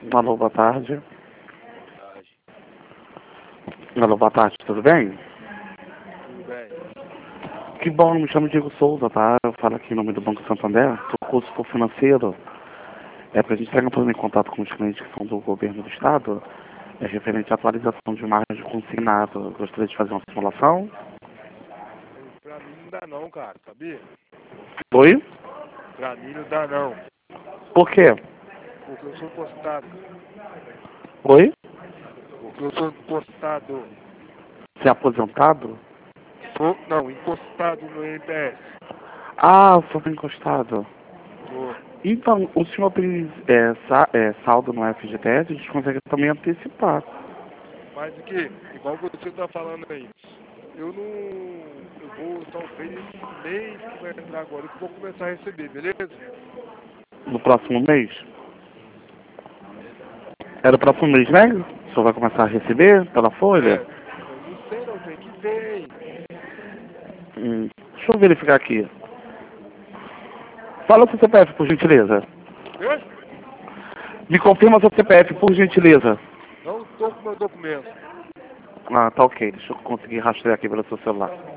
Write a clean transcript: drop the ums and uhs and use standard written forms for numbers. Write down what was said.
Alô, boa tarde. Tarde. Alô, boa tarde, tudo bem? Tudo bem? Que bom, me chamo Diego Souza, tá? Eu falo aqui em nome do Banco Santander, sou consultor financeiro. É pra gente estar entrando em contato com os clientes que são do governo do estado, é referente à atualização de margem consignado. Eu gostaria de fazer uma simulação. Pra mim não dá não, cara, sabia? Oi? Pra mim não dá não. Por quê? Porque eu sou impostado. Oi? Porque eu sou impostado. Você é aposentado? Não, impostado no INPS. Ah, eu sou encostado. Tô. Então, o senhor tem saldo no FGTS, a gente consegue também antecipar. Mas o que? Igual você tá falando aí. Eu não. Eu vou, talvez, esse mês que vai entrar agora, que eu vou começar a receber, beleza? No próximo mês? Uhum. É do próximo mês, né? O senhor vai começar a receber pela folha? É, eu não sei não, tem que ver, hein? Deixa eu verificar aqui. Fala o seu CPF, por gentileza. Quê? Me confirma seu CPF, por gentileza. Não tô com meu documento. Ah, tá ok. Deixa eu conseguir rastrear aqui pelo seu celular.